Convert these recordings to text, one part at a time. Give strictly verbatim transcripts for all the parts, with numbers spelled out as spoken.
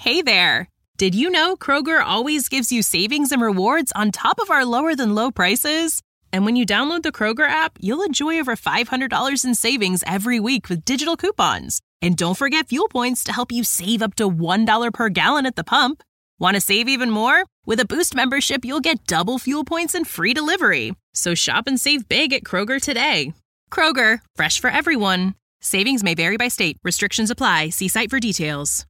Hey there! Did you know Kroger always gives you savings and rewards on top of our lower-than-low prices? And when you download the Kroger app, you'll enjoy over five hundred dollars in savings every week with digital coupons. And don't forget fuel points to help you save up to one dollar per gallon at the pump. Want to save even more? With a Boost membership, you'll get double fuel points and free delivery. So shop and save big at Kroger today. Kroger, fresh for everyone. Savings may vary by state. Restrictions apply. See site for details.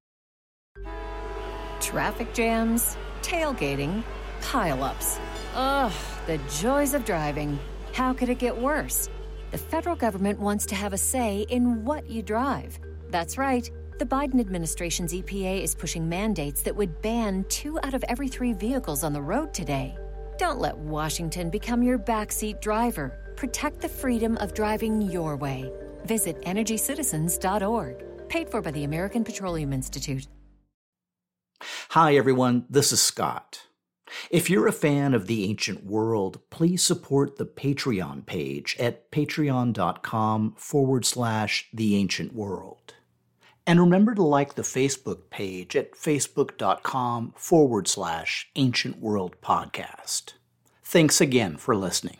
Traffic jams, tailgating, pile-ups. Ugh, the joys of driving. How could it get worse? The federal government wants to have a say in what you drive. That's right. The Biden administration's E P A is pushing mandates that would ban two out of every three vehicles on the road today. Don't let Washington become your backseat driver. Protect the freedom of driving your way. Visit energy citizens dot org. Paid for by the American Petroleum Institute. Hi, everyone. This is Scott. If you're a fan of The Ancient World, please support the Patreon page at patreon.com forward slash The Ancient World. And remember to like the Facebook page at facebook.com forward slash Ancient World Podcast. Thanks again for listening.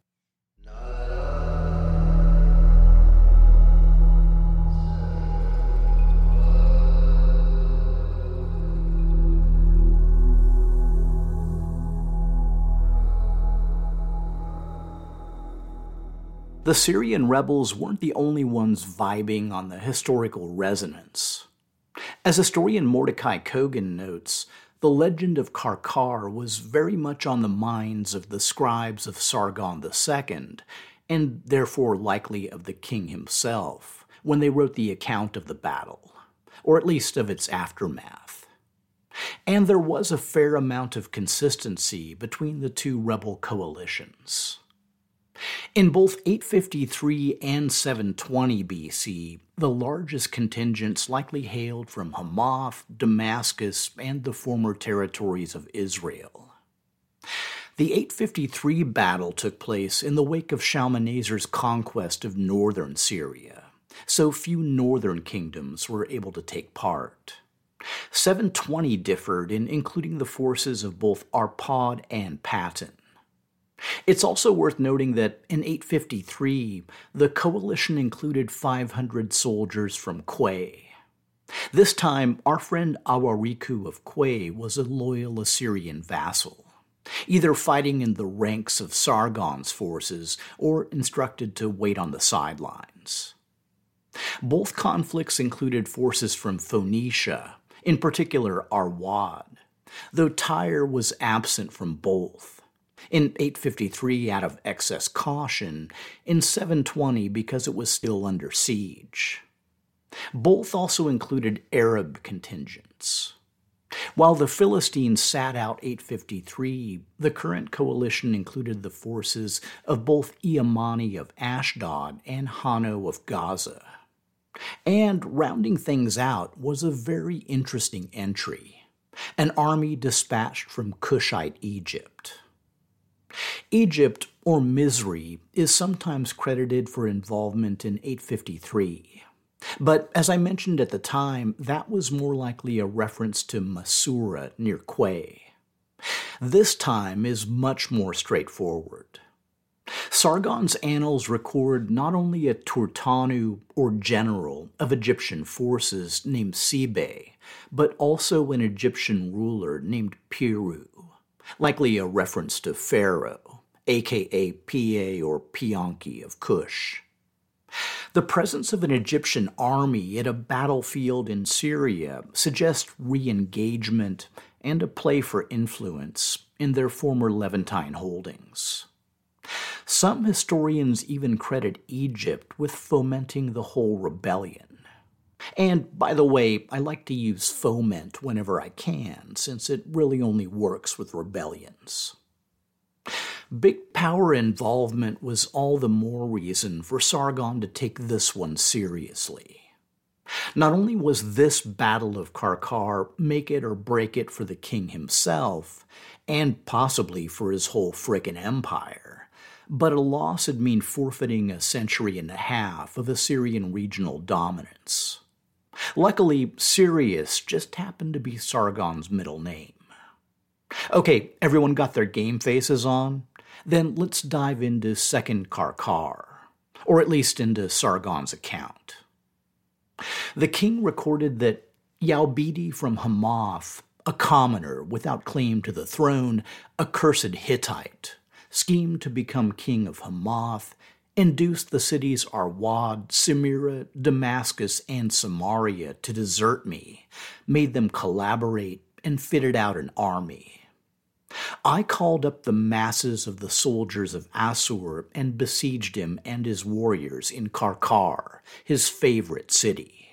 The Syrian rebels weren't the only ones vibing on the historical resonance. As historian Mordecai Kogan notes, the legend of Karkar was very much on the minds of the scribes of Sargon the Second, and therefore likely of the king himself, when they wrote the account of the battle, or at least of its aftermath. And there was a fair amount of consistency between the two rebel coalitions. In both eight fifty-three and seven twenty B C, the largest contingents likely hailed from Hamath, Damascus, and the former territories of Israel. The eight fifty-three battle took place in the wake of Shalmaneser's conquest of northern Syria, so few northern kingdoms were able to take part. seven twenty differed in including the forces of both Arpad and Patton. It's also worth noting that in eight fifty-three, the coalition included five hundred soldiers from Quay. This time, our friend Awariku of Quay was a loyal Assyrian vassal, either fighting in the ranks of Sargon's forces or instructed to wait on the sidelines. Both conflicts included forces from Phoenicia, in particular Arwad, though Tyre was absent from both. In eight fifty-three out of excess caution, in seven twenty because it was still under siege. Both also included Arab contingents. While the Philistines sat out eight fifty-three, the current coalition included the forces of both Iamani of Ashdod and Hanno of Gaza. And rounding things out was a very interesting entry, an army dispatched from Cushite Egypt. Egypt, or Mizri, is sometimes credited for involvement in eight fifty-three. But as I mentioned at the time, that was more likely a reference to Masura near Quay. This time is much more straightforward. Sargon's annals record not only a Turtanu, or general, of Egyptian forces named Sibe, but also an Egyptian ruler named Piru. Likely a reference to Pharaoh, aka Pa or Pianki of Cush. The presence of an Egyptian army at a battlefield in Syria suggests re-engagement and a play for influence in their former Levantine holdings. Some historians even credit Egypt with fomenting the whole rebellion. And, by the way, I like to use foment whenever I can, since it really only works with rebellions. Big power involvement was all the more reason for Sargon to take this one seriously. Not only was this Battle of Karkar make it or break it for the king himself, and possibly for his whole frickin' empire, but a loss would mean forfeiting a century and a half of Assyrian regional dominance. Luckily, Sirius just happened to be Sargon's middle name. Okay, everyone got their game faces on? Then let's dive into Second Karkar, or at least into Sargon's account. The king recorded that Yaubidi from Hamath, a commoner without claim to the throne, a cursed Hittite, schemed to become king of Hamath, induced the cities Arwad, Samira, Damascus, and Samaria to desert me, made them collaborate, and fitted out an army. I called up the masses of the soldiers of Assur and besieged him and his warriors in Karkar, his favorite city.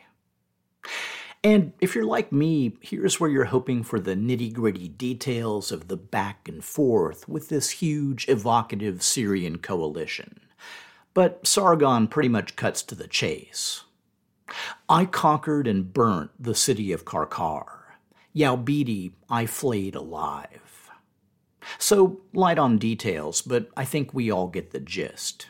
And if you're like me, here's where you're hoping for the nitty-gritty details of the back and forth with this huge, evocative Syrian coalition. But Sargon pretty much cuts to the chase. I conquered and burnt the city of Karkar. Yaubidi I flayed alive. So, light on details, but I think we all get the gist.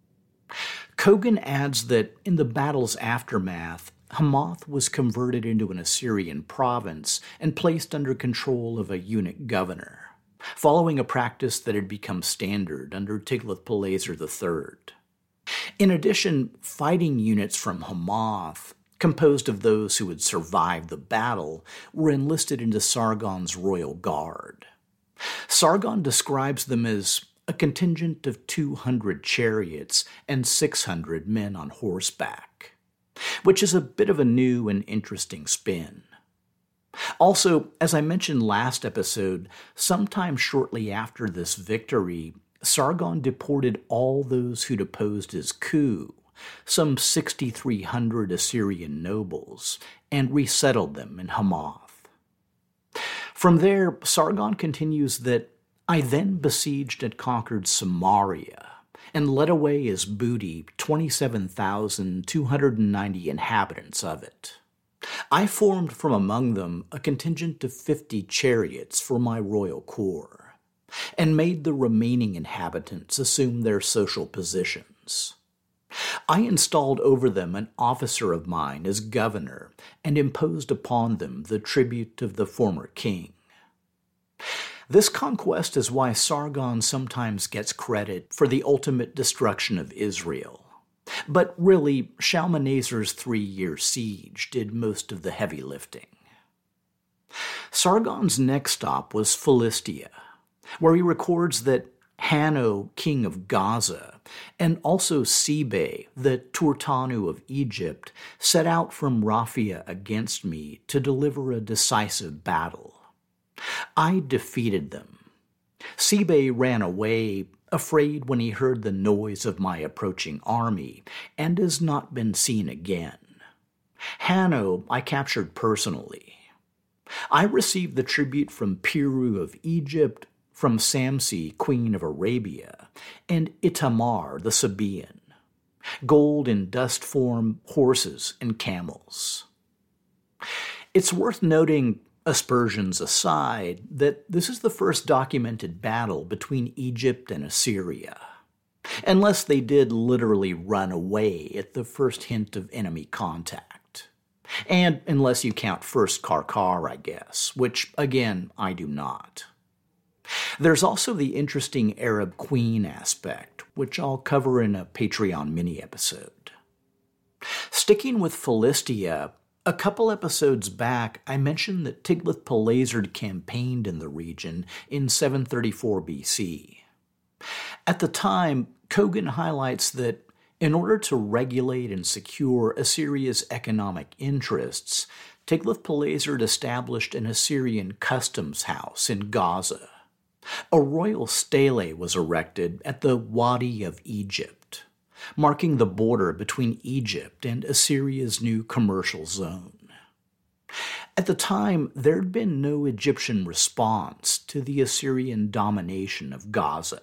Kogan adds that in the battle's aftermath, Hamath was converted into an Assyrian province and placed under control of a eunuch governor, following a practice that had become standard under Tiglath-Pileser the third. In addition, fighting units from Hamath, composed of those who had survived the battle, were enlisted into Sargon's royal guard. Sargon describes them as a contingent of two hundred chariots and six hundred men on horseback, which is a bit of a new and interesting spin. Also, as I mentioned last episode, sometime shortly after this victory, Sargon deported all those who'd opposed his coup, some six thousand three hundred Assyrian nobles, and resettled them in Hamath. From there, Sargon continues that I then besieged and conquered Samaria, and led away as booty twenty-seven thousand two hundred ninety inhabitants of it. I formed from among them a contingent of fifty chariots for my royal corps, and made the remaining inhabitants assume their social positions. I installed over them an officer of mine as governor, and imposed upon them the tribute of the former king. This conquest is why Sargon sometimes gets credit for the ultimate destruction of Israel. But really, Shalmaneser's three-year siege did most of the heavy lifting. Sargon's next stop was Philistia, where he records that Hanno, king of Gaza, and also Sebe, the Turtanu of Egypt, set out from Raphia against me to deliver a decisive battle. I defeated them. Sebe ran away, afraid when he heard the noise of my approaching army, and has not been seen again. Hanno I captured personally. I received the tribute from Piru of Egypt, from Samsi, queen of Arabia, and Itamar the Sabaean. Gold in dust form, horses, and camels. It's worth noting, aspersions aside, that this is the first documented battle between Egypt and Assyria, unless they did literally run away at the first hint of enemy contact. And unless you count First Karkar, I guess, which, again, I do not. There's also the interesting Arab queen aspect, which I'll cover in a Patreon mini-episode. Sticking with Philistia, a couple episodes back, I mentioned that Tiglath-Pileser campaigned in the region in seven thirty-four B C. At the time, Kogan highlights that in order to regulate and secure Assyria's economic interests, Tiglath-Pileser established an Assyrian customs house in Gaza. A royal stele was erected at the Wadi of Egypt, marking the border between Egypt and Assyria's new commercial zone. At the time, there had been no Egyptian response to the Assyrian domination of Gaza.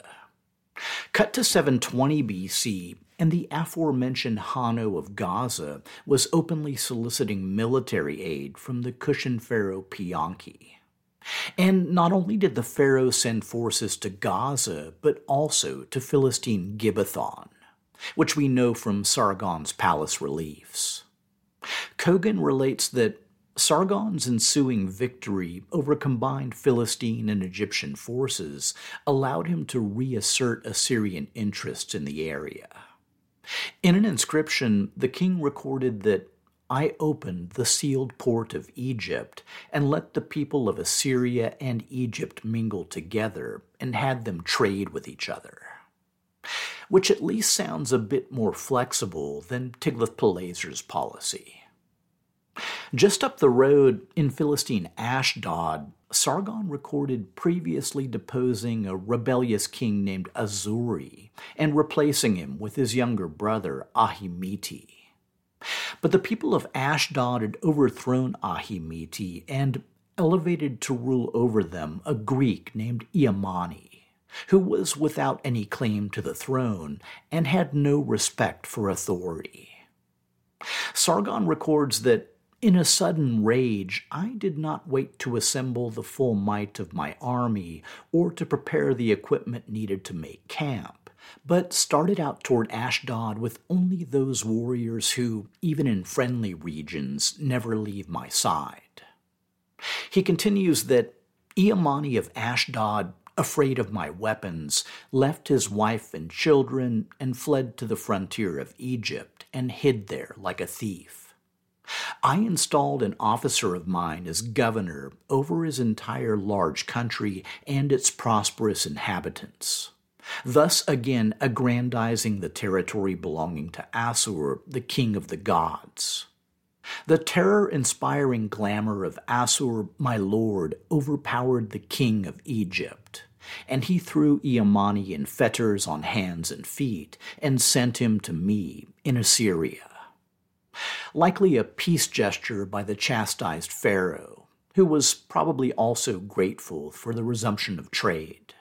Cut to seven twenty B C, and the aforementioned Hanno of Gaza was openly soliciting military aid from the Cushan pharaoh Pianki. And not only did the pharaoh send forces to Gaza, but also to Philistine Gibbethon, which we know from Sargon's palace reliefs. Kogan relates that Sargon's ensuing victory over combined Philistine and Egyptian forces allowed him to reassert Assyrian interests in the area. In an inscription, the king recorded that, "I opened the sealed port of Egypt and let the people of Assyria and Egypt mingle together and had them trade with each other," which at least sounds a bit more flexible than Tiglath-Pileser's policy. Just up the road in Philistine Ashdod, Sargon recorded previously deposing a rebellious king named Azuri and replacing him with his younger brother Ahimiti. But the people of Ashdod had overthrown Ahimiti and elevated to rule over them a Greek named Iamani, who was without any claim to the throne and had no respect for authority. Sargon records that, "In a sudden rage, I did not wait to assemble the full might of my army or to prepare the equipment needed to make camp, but started out toward Ashdod with only those warriors who, even in friendly regions, never leave my side." He continues that Iamani of Ashdod, afraid of my weapons, left his wife and children and fled to the frontier of Egypt and hid there like a thief. I installed an officer of mine as governor over his entire large country and its prosperous inhabitants, thus again aggrandizing the territory belonging to Assur, the king of the gods. The terror-inspiring glamour of Assur, my lord, overpowered the king of Egypt, and he threw Iamani in fetters on hands and feet and sent him to me in Assyria. Likely a peace gesture by the chastised pharaoh, who was probably also grateful for the resumption of trade.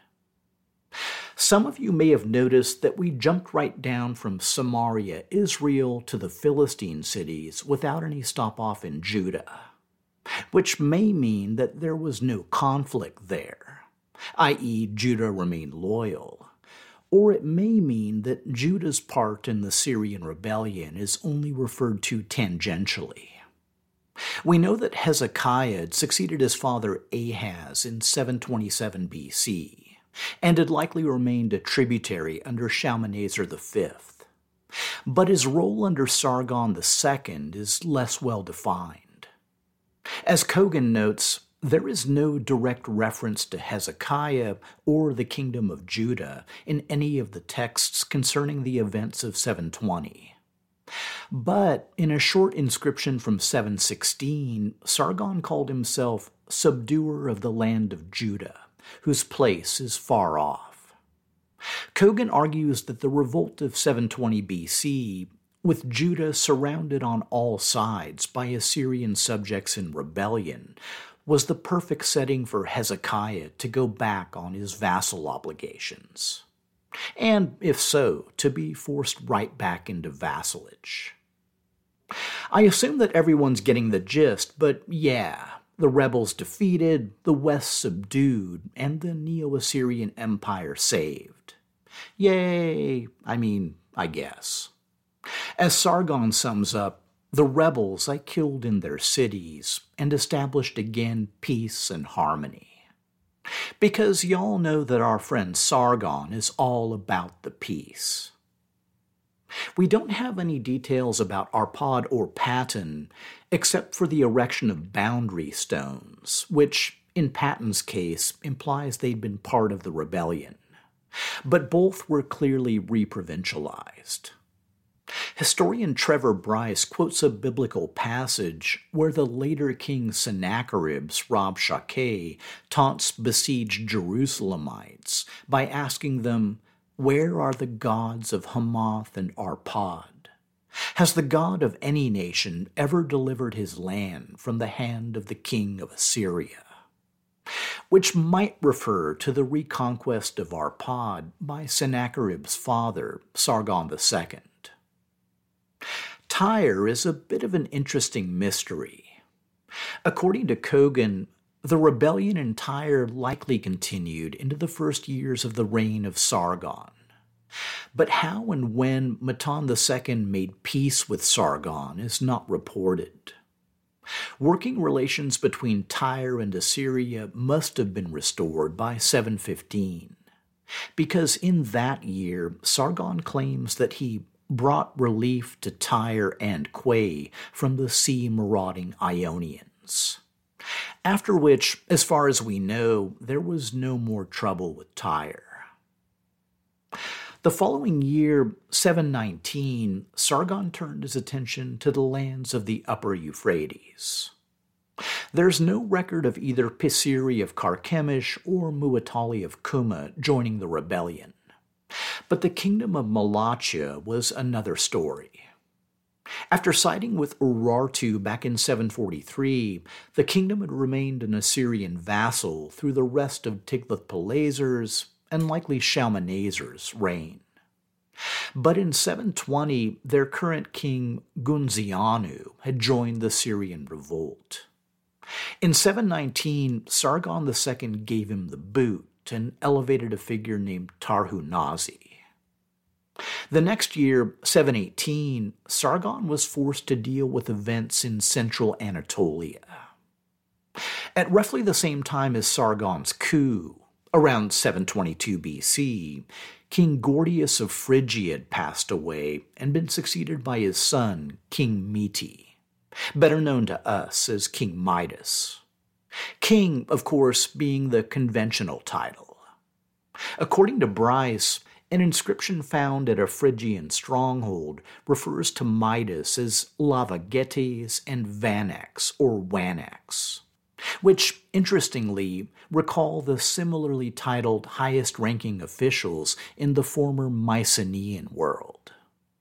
Some of you may have noticed that we jumped right down from Samaria, Israel, to the Philistine cities without any stop-off in Judah, which may mean that there was no conflict there, that is, Judah remained loyal. Or it may mean that Judah's part in the Syrian rebellion is only referred to tangentially. We know that Hezekiah had succeeded his father Ahaz in seven twenty-seven B C, and had likely remained a tributary under Shalmaneser the fifth. But his role under Sargon the second is less well defined. As Kogan notes, there is no direct reference to Hezekiah or the kingdom of Judah in any of the texts concerning the events of seven twenty. But in a short inscription from seven sixteen, Sargon called himself subduer of the land of Judah, whose place is far off. Kogan argues that the revolt of seven twenty B C, with Judah surrounded on all sides by Assyrian subjects in rebellion, was the perfect setting for Hezekiah to go back on his vassal obligations, and, if so, to be forced right back into vassalage. I assume that everyone's getting the gist, but yeah, the rebels defeated, the West subdued, and the Neo-Assyrian Empire saved. Yay! I mean, I guess. As Sargon sums up, "The rebels I killed in their cities and established again peace and harmony." Because y'all know that our friend Sargon is all about the peace. We don't have any details about Arpad or Patton except for the erection of boundary stones, which, in Patton's case, implies they'd been part of the rebellion. But both were clearly reprovincialized. Historian Trevor Bryce quotes a biblical passage where the later king Sennacherib's Rabshakeh taunts besieged Jerusalemites by asking them, "Where are the gods of Hamath and Arpad? Has the god of any nation ever delivered his land from the hand of the king of Assyria?" Which might refer to the reconquest of Arpad by Sennacherib's father, Sargon the second. Tyre is a bit of an interesting mystery. According to Kogan, the rebellion in Tyre likely continued into the first years of the reign of Sargon. But how and when Matan the Second made peace with Sargon is not reported. Working relations between Tyre and Assyria must have been restored by seven fifteen, because in that year Sargon claims that he brought relief to Tyre and Quay from the sea-marauding Ionians. After which, as far as we know, there was no more trouble with Tyre. The following year, seven nineteen, Sargon turned his attention to the lands of the upper Euphrates. There's no record of either Pisiri of Carchemish or Muwatalli of Kuma joining the rebellion, but the kingdom of Malachia was another story. After siding with Urartu back in seven forty-three, the kingdom had remained an Assyrian vassal through the rest of Tiglath-Pileser's and likely Shalmaneser's reign. But in seven twenty, their current king Gunzianu had joined the Syrian revolt. In seven nineteen, Sargon the Second gave him the boot and elevated a figure named Tarhunazi. The next year, seven eighteen, Sargon was forced to deal with events in central Anatolia. At roughly the same time as Sargon's coup, around seven twenty-two B C, King Gordius of Phrygia had passed away and been succeeded by his son, King Meti, better known to us as King Midas. King, of course, being the conventional title. According to Bryce, an inscription found at a Phrygian stronghold refers to Midas as Lavagetes and Vanex, or Wanax, which, interestingly, recall the similarly titled highest-ranking officials in the former Mycenaean world.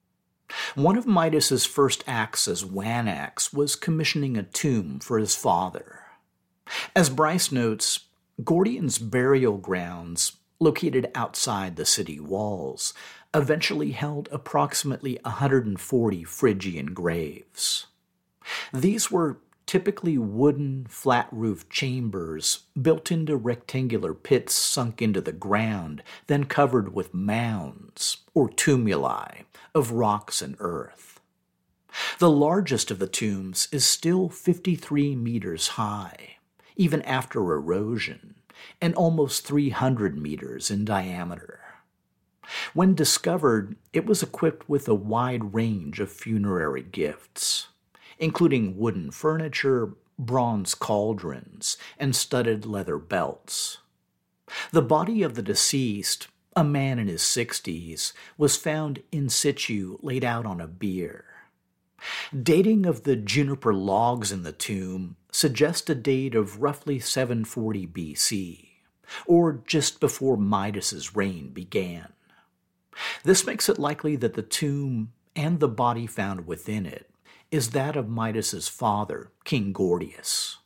One of Midas's first acts as Wanax was commissioning a tomb for his father. As Bryce notes, Gordian's burial grounds, located outside the city walls, eventually held approximately one hundred forty Phrygian graves. These were typically wooden, flat-roofed chambers built into rectangular pits sunk into the ground, then covered with mounds, or tumuli, of rocks and earth. The largest of the tombs is still fifty-three meters high, even after erosion, and almost three hundred meters in diameter. When discovered, it was equipped with a wide range of funerary gifts, including wooden furniture, bronze cauldrons, and studded leather belts. The body of the deceased, a man in his sixties, was found in situ laid out on a bier. Dating of the juniper logs in the tomb suggests a date of roughly seven forty B C, or just before Midas's reign began. This makes it likely that the tomb and the body found within it is that of Midas's father, King Gordius.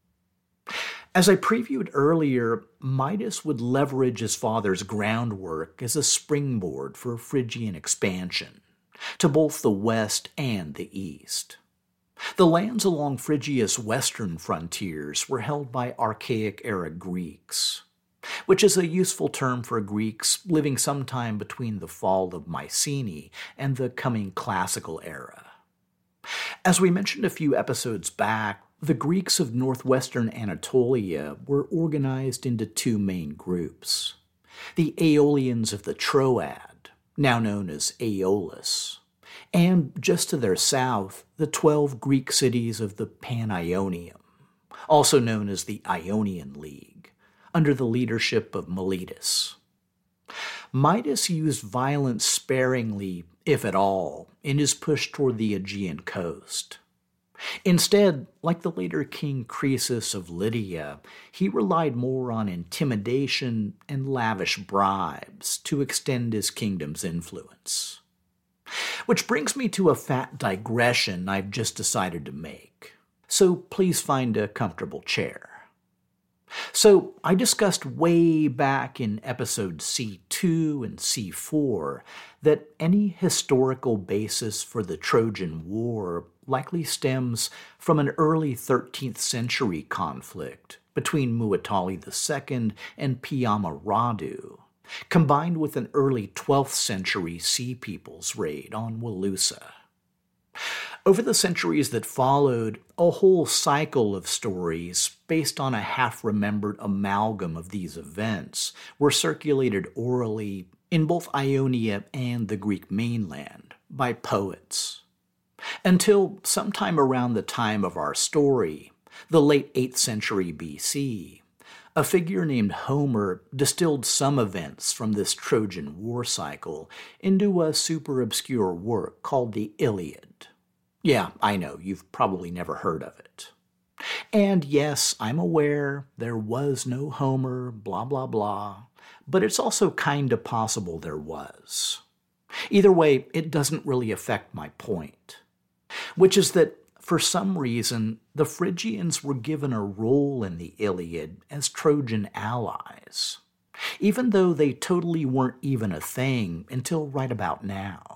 As I previewed earlier, Midas would leverage his father's groundwork as a springboard for Phrygian expansion to both the west and the east. The lands along Phrygia's western frontiers were held by Archaic-era Greeks, which is a useful term for Greeks living sometime between the fall of Mycenae and the coming Classical era. As we mentioned a few episodes back, the Greeks of northwestern Anatolia were organized into two main groups: the Aeolians of the Troad, now known as Aeolus, and just to their south, the twelve Greek cities of the Pan-Ionium, also known as the Ionian League, under the leadership of Miletus. Midas used violence sparingly, if at all, in his push toward the Aegean coast. Instead, like the later King Croesus of Lydia, he relied more on intimidation and lavish bribes to extend his kingdom's influence. Which brings me to a fat digression I've just decided to make, so please find a comfortable chair. So, I discussed way back in episode C two and C four that any historical basis for the Trojan War likely stems from an early thirteenth century conflict between Muwatalli the Second and Piyama Radu combined with an early twelfth century Sea Peoples raid on Wilusa. Over the centuries that followed, a whole cycle of stories based on a half-remembered amalgam of these events were circulated orally in both Ionia and the Greek mainland by poets. Until sometime around the time of our story, the late eighth century B C, a figure named Homer distilled some events from this Trojan war cycle into a super obscure work called the Iliad. Yeah, I know, you've probably never heard of it. And yes, I'm aware there was no Homer, blah blah blah, but it's also kinda possible there was. Either way, it doesn't really affect my point, which is that for some reason, the Phrygians were given a role in the Iliad as Trojan allies, even though they totally weren't even a thing until right about now.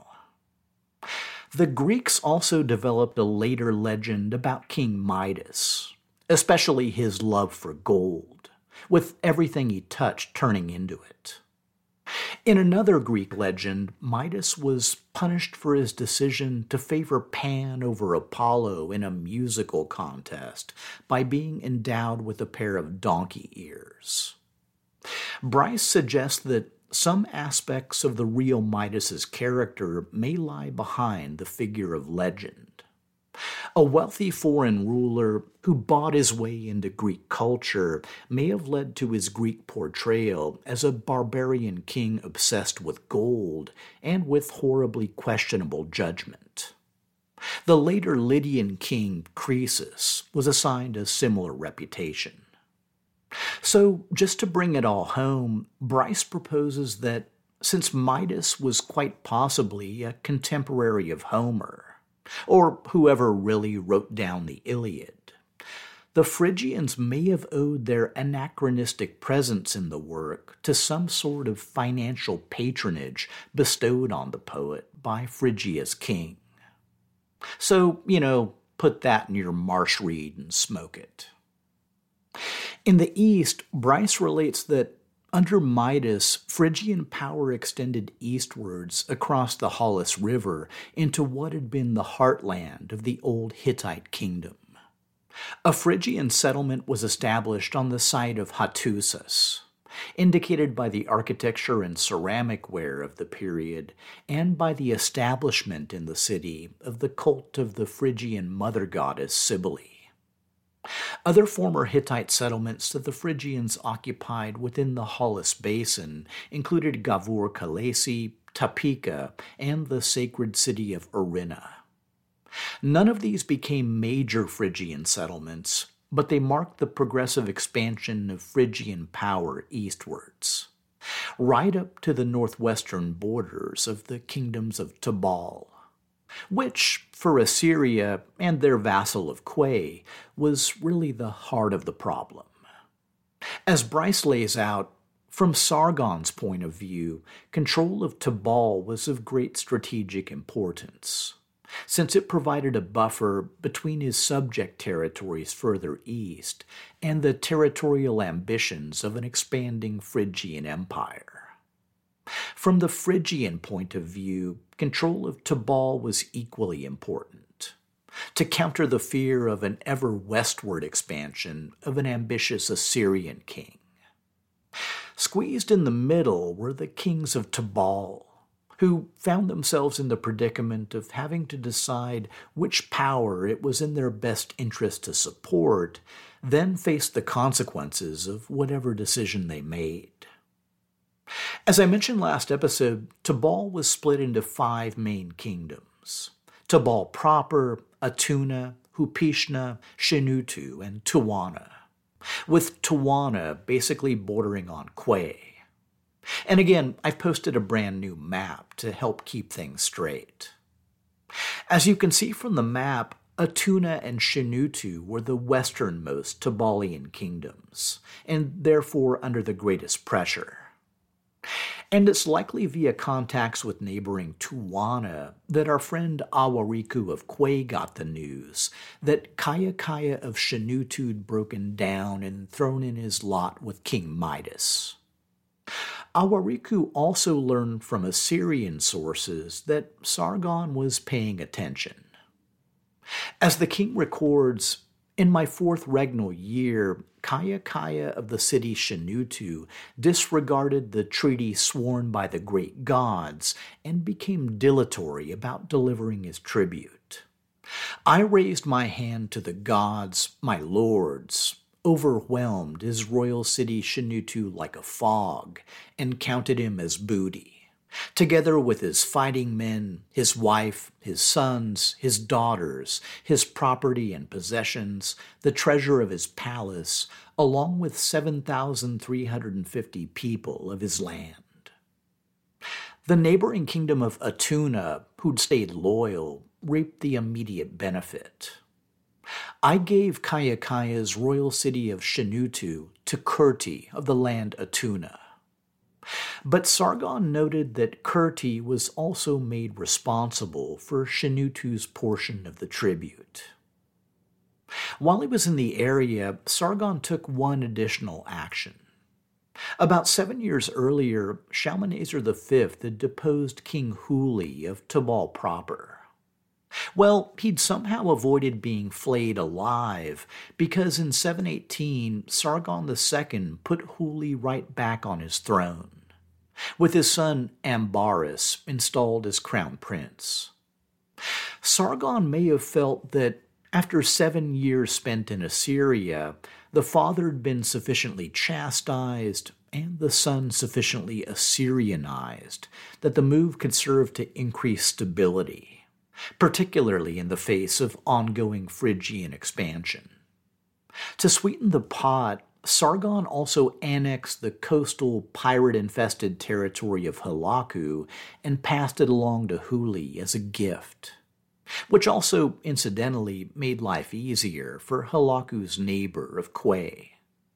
The Greeks also developed a later legend about King Midas, especially his love for gold, with everything he touched turning into it. In another Greek legend, Midas was punished for his decision to favor Pan over Apollo in a musical contest by being endowed with a pair of donkey ears. Bryce suggests that some aspects of the real Midas's character may lie behind the figure of legend. A wealthy foreign ruler who bought his way into Greek culture may have led to his Greek portrayal as a barbarian king obsessed with gold and with horribly questionable judgment. The later Lydian king Croesus was assigned a similar reputation. So, just to bring it all home, Bryce proposes that since Midas was quite possibly a contemporary of Homer, or whoever really wrote down the Iliad, the Phrygians may have owed their anachronistic presence in the work to some sort of financial patronage bestowed on the poet by Phrygia's king. So, you know, put that in your marsh reed and smoke it. In the East, Bryce relates that under Midas, Phrygian power extended eastwards across the Halys River into what had been the heartland of the old Hittite kingdom. A Phrygian settlement was established on the site of Hattusis, indicated by the architecture and ceramic ware of the period and by the establishment in the city of the cult of the Phrygian mother goddess Cybele. Other former Hittite settlements that the Phrygians occupied within the Halys Basin included Gavur Kalesi, Topeka, and the sacred city of Erinna. None of these became major Phrygian settlements, but they marked the progressive expansion of Phrygian power eastwards, right up to the northwestern borders of the kingdoms of Tabal, which, for Assyria and their vassal of Quay, was really the heart of the problem. As Bryce lays out, from Sargon's point of view, control of Tabal was of great strategic importance, since it provided a buffer between his subject territories further east and the territorial ambitions of an expanding Phrygian empire. From the Phrygian point of view, control of Tabal was equally important, to counter the fear of an ever-westward expansion of an ambitious Assyrian king. Squeezed in the middle were the kings of Tabal, who found themselves in the predicament of having to decide which power it was in their best interest to support, then faced the consequences of whatever decision they made. As I mentioned last episode, Tabal was split into five main kingdoms: Tabal proper, Atuna, Hupishna, Shinutu, and Tuwana, with Tuwana basically bordering on Quay. And again, I've posted a brand new map to help keep things straight. As you can see from the map, Atuna and Shinutu were the westernmost Tabalian kingdoms, and therefore under the greatest pressure. And it's likely via contacts with neighboring Tuwana that our friend Awariku of Quay got the news that Kayakaya of Shinutu had broken down and thrown in his lot with King Midas. Awariku also learned from Assyrian sources that Sargon was paying attention. As the king records, "In my fourth regnal year, Kayakaya of the city Shinutu disregarded the treaty sworn by the great gods and became dilatory about delivering his tribute. I raised my hand to the gods, my lords, overwhelmed his royal city Shinutu like a fog, and counted him as booty, together with his fighting men, his wife, his sons, his daughters, his property and possessions, the treasure of his palace, along with seven thousand three hundred fifty people of his land. The neighboring kingdom of Atuna, who'd stayed loyal, reaped the immediate benefit. I gave Kayakaya's royal city of Shinutu to Kurti of the land Atuna. But Sargon noted that Kurti was also made responsible for Shinutu's portion of the tribute. While he was in the area, Sargon took one additional action. About seven years earlier, Shalmaneser the Fifth had deposed King Huli of Tabal proper. Well, he'd somehow avoided being flayed alive because in seven eighteen, Sargon the Second put Huli right back on his throne, with his son Ambaris installed as crown prince. Sargon may have felt that after seven years spent in Assyria, the father had been sufficiently chastised and the son sufficiently Assyrianized that the move could serve to increase stability, particularly in the face of ongoing Phrygian expansion. To sweeten the pot, Sargon also annexed the coastal pirate-infested territory of Halaku and passed it along to Huli as a gift, which also, incidentally, made life easier for Halaku's neighbor of Quay.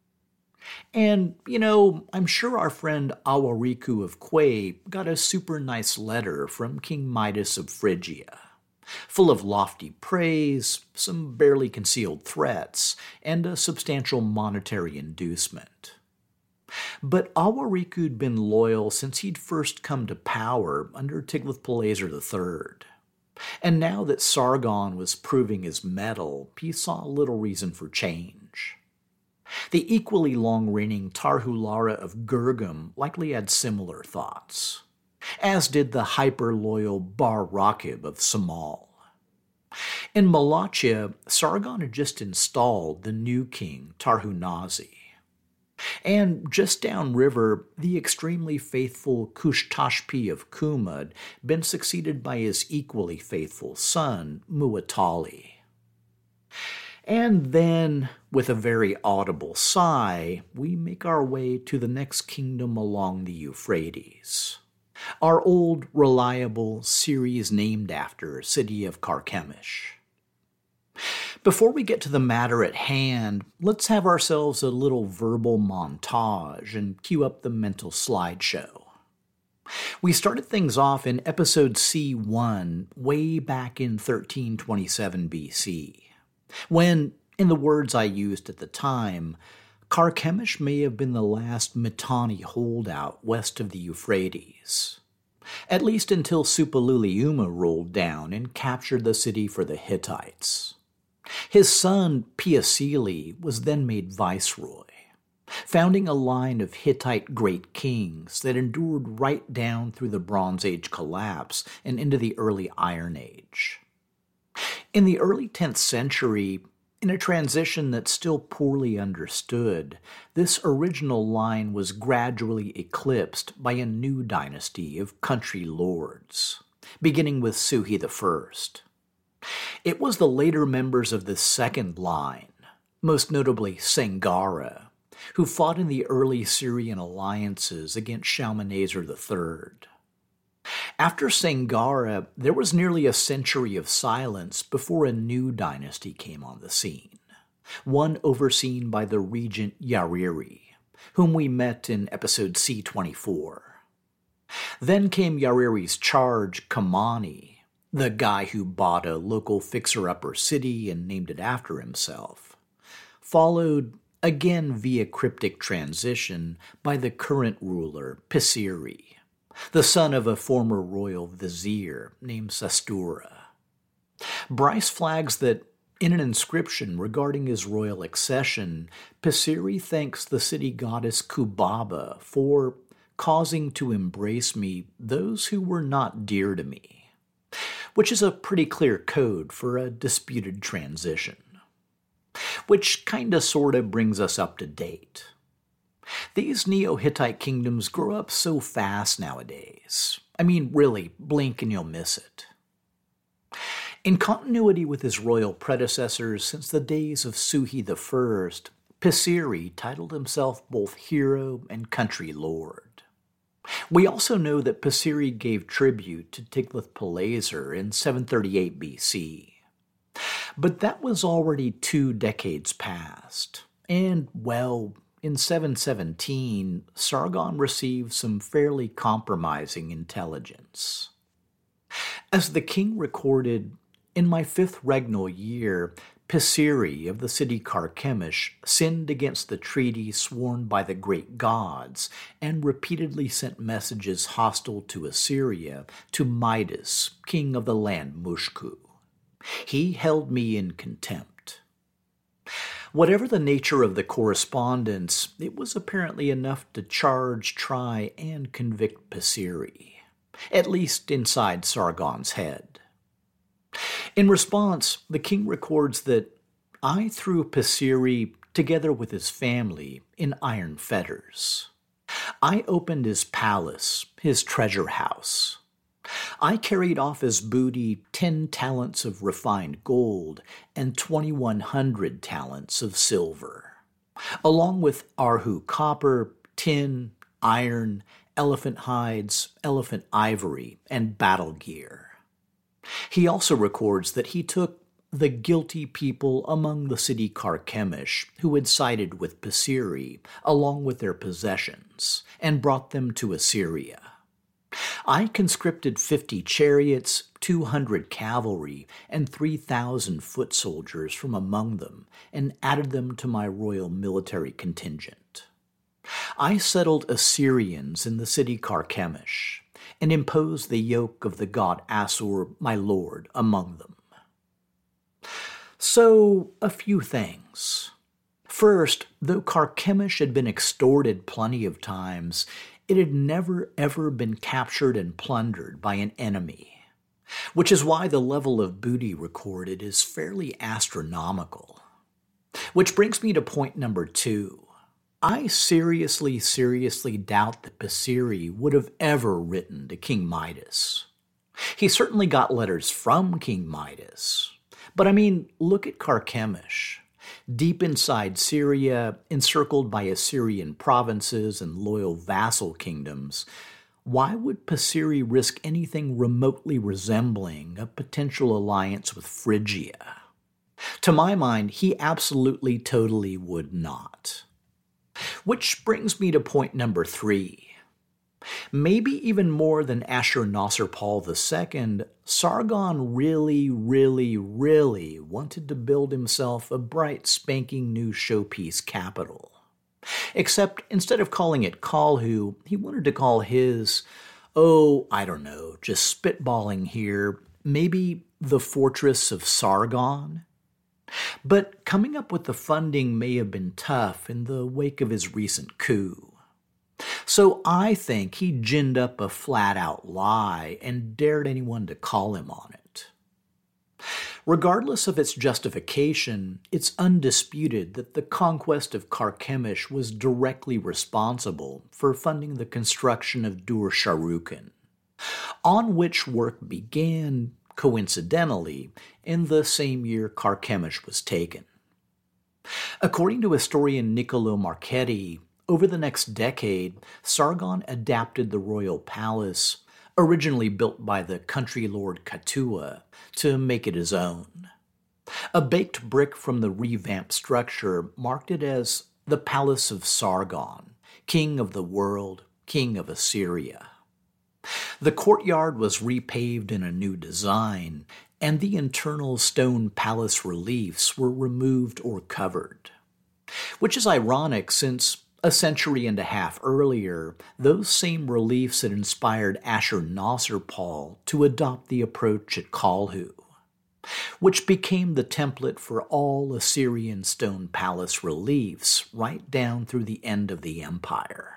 And, you know, I'm sure our friend Awariku of Quay got a super nice letter from King Midas of Phrygia, full of lofty praise, some barely concealed threats, and a substantial monetary inducement. But Awariku'd been loyal since he'd first come to power under Tiglath-Pileser the Third. And now that Sargon was proving his mettle, he saw little reason for change. The equally long-reigning Tarhulara of Gurgum likely had similar thoughts, as did the hyper-loyal Bar Rakib of Samal. In Malachia, Sargon had just installed the new king, Tarhunazi. And just downriver, the extremely faithful Kush-Tashpi of Kuma had been succeeded by his equally faithful son, Muatali. And then, with a very audible sigh, we make our way to the next kingdom along the Euphrates, our old, reliable, series named after city of Carchemish. Before we get to the matter at hand, let's have ourselves a little verbal montage and cue up the mental slideshow. We started things off in episode C one, way back in thirteen twenty-seven B C, when, in the words I used at the time, Carchemish may have been the last Mitanni holdout west of the Euphrates, at least until Suppiluliuma rolled down and captured the city for the Hittites. His son, Piasili, was then made viceroy, founding a line of Hittite great kings that endured right down through the Bronze Age collapse and into the early Iron Age. In the early tenth century, in a transition that's still poorly understood, this original line was gradually eclipsed by a new dynasty of country lords, beginning with Suhi the First. It was the later members of the second line, most notably Sangara, who fought in the early Syrian alliances against Shalmaneser the Third. After Sangara, there was nearly a century of silence before a new dynasty came on the scene, one overseen by the regent Yariri, whom we met in episode C twenty-four. Then came Yariri's charge, Kamani, the guy who bought a local fixer-upper city and named it after himself, followed, again via cryptic transition by the current ruler, Pissiri, the son of a former royal vizier named Sastura. Bryce flags that in an inscription regarding his royal accession, Pissiri thanks the city goddess Kubaba for causing to embrace me those who were not dear to me, which is a pretty clear code for a disputed transition. Which kinda sorta brings us up to date. These Neo-Hittite kingdoms grow up so fast nowadays. I mean, really, blink and you'll miss it. In continuity with his royal predecessors since the days of Suhi the First, Pissiri titled himself both hero and country lord. We also know that Pissiri gave tribute to Tiglath-Pileser in seven thirty-eight B C. But that was already two decades past, and, well, in seven seventeen, Sargon received some fairly compromising intelligence. As the king recorded, in my fifth regnal year, Pissiri of the city Carchemish sinned against the treaty sworn by the great gods and repeatedly sent messages hostile to Assyria to Midas, king of the land Mushku. He held me in contempt. Whatever the nature of the correspondence, it was apparently enough to charge, try, and convict Pissiri, at least inside Sargon's head. In response, the king records that I threw Pissiri, together with his family, in iron fetters. I opened his palace, his treasure house. I carried off as booty ten talents of refined gold and twenty-one hundred talents of silver, along with Arhu copper, tin, iron, elephant hides, elephant ivory, and battle gear. He also records that he took the guilty people among the city Carchemish who had sided with Pissiri, along with their possessions, and brought them to Assyria. I conscripted fifty chariots, two hundred cavalry, and three thousand foot soldiers from among them, and added them to my royal military contingent. I settled Assyrians in the city Carchemish, and imposed the yoke of the god Assur, my lord, among them. So, a few things. First, though Carchemish had been extorted plenty of times, it had never ever been captured and plundered by an enemy, which is why the level of booty recorded is fairly astronomical. Which brings me to point number two. I seriously, seriously doubt that Pissiri would have ever written to King Midas. He certainly got letters from King Midas, but I mean, look at Carchemish. Deep inside Syria, encircled by Assyrian provinces and loyal vassal kingdoms, why would Pissiri risk anything remotely resembling a potential alliance with Phrygia? To my mind, he absolutely, totally would not. Which brings me to point number three. Maybe even more than Ashurnasirpal the Second, Sargon really, really, really wanted to build himself a bright, spanking new showpiece capital. Except instead of calling it Kalhu, he wanted to call his, oh, I don't know, just spitballing here, maybe the Fortress of Sargon? But coming up with the funding may have been tough in the wake of his recent coup. So I think he ginned up a flat-out lie and dared anyone to call him on it. Regardless of its justification, it's undisputed that the conquest of Carchemish was directly responsible for funding the construction of Dur Sharrukin, on which work began, coincidentally, in the same year Carchemish was taken. According to historian Niccolo Marchetti, over the next decade, Sargon adapted the royal palace, originally built by the country lord Katua, to make it his own. A baked brick from the revamped structure marked it as the Palace of Sargon, king of the world, king of Assyria. The courtyard was repaved in a new design, and the internal stone palace reliefs were removed or covered. Which is ironic since a century and a half earlier, those same reliefs had inspired Ashur-nasir-pal to adopt the approach at Kalhu, which became the template for all Assyrian stone palace reliefs right down through the end of the empire.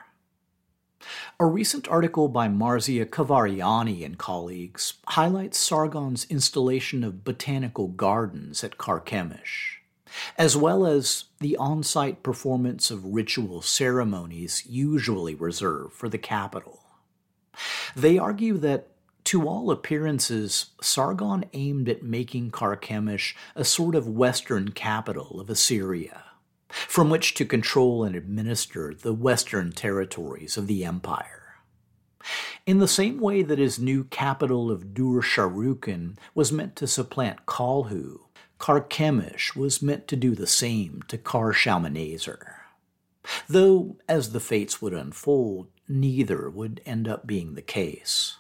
A recent article by Marzia Kavariani and colleagues highlights Sargon's installation of botanical gardens at Carchemish, as well as the on-site performance of ritual ceremonies usually reserved for the capital. They argue that, to all appearances, Sargon aimed at making Carchemish a sort of western capital of Assyria, from which to control and administer the western territories of the empire. In the same way that his new capital of Dur-Sharrukin was meant to supplant Kalhu, Carchemish was meant to do the same to Car-Shalmaneser. Though, as the fates would unfold, neither would end up being the case.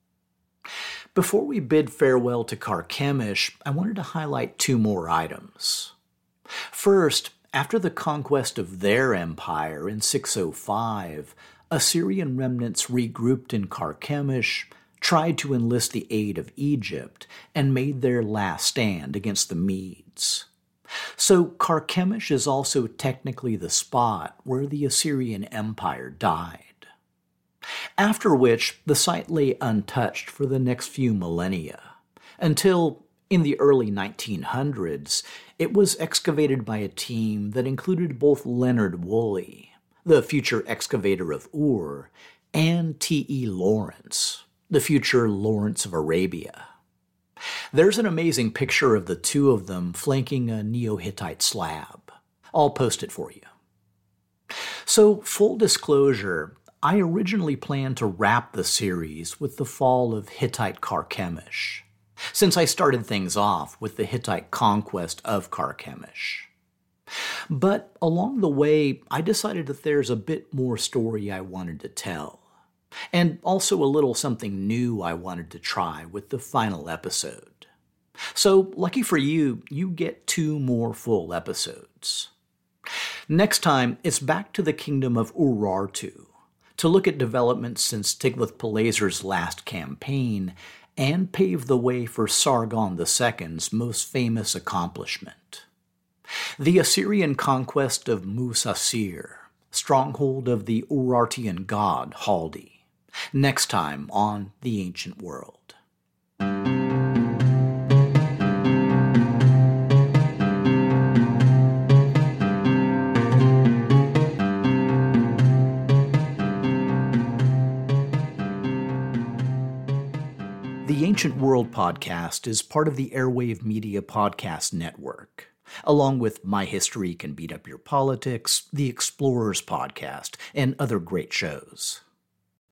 Before we bid farewell to Carchemish, I wanted to highlight two more items. First, after the conquest of their empire in six oh five, Assyrian remnants regrouped in Carchemish, tried to enlist the aid of Egypt, and made their last stand against the Medes. So Carchemish is also technically the spot where the Assyrian Empire died. After which, the site lay untouched for the next few millennia, until, in the early nineteen hundreds, it was excavated by a team that included both Leonard Woolley, the future excavator of Ur, and T E Lawrence, the future Lawrence of Arabia. There's an amazing picture of the two of them flanking a Neo-Hittite slab. I'll post it for you. So, full disclosure, I originally planned to wrap the series with the fall of Hittite Carchemish, since I started things off with the Hittite conquest of Carchemish. But along the way, I decided that there's a bit more story I wanted to tell, and also a little something new I wanted to try with the final episode. So, lucky for you, you get two more full episodes. Next time, it's back to the kingdom of Urartu, to look at developments since Tiglath-Pileser's last campaign, and pave the way for Sargon the Second's most famous accomplishment: the Assyrian conquest of Musasir, stronghold of the Urartian god Haldi. Next time on The Ancient World. The Ancient World podcast is part of the Airwave Media Podcast Network, along with My History Can Beat Up Your Politics, The Explorers Podcast, and other great shows.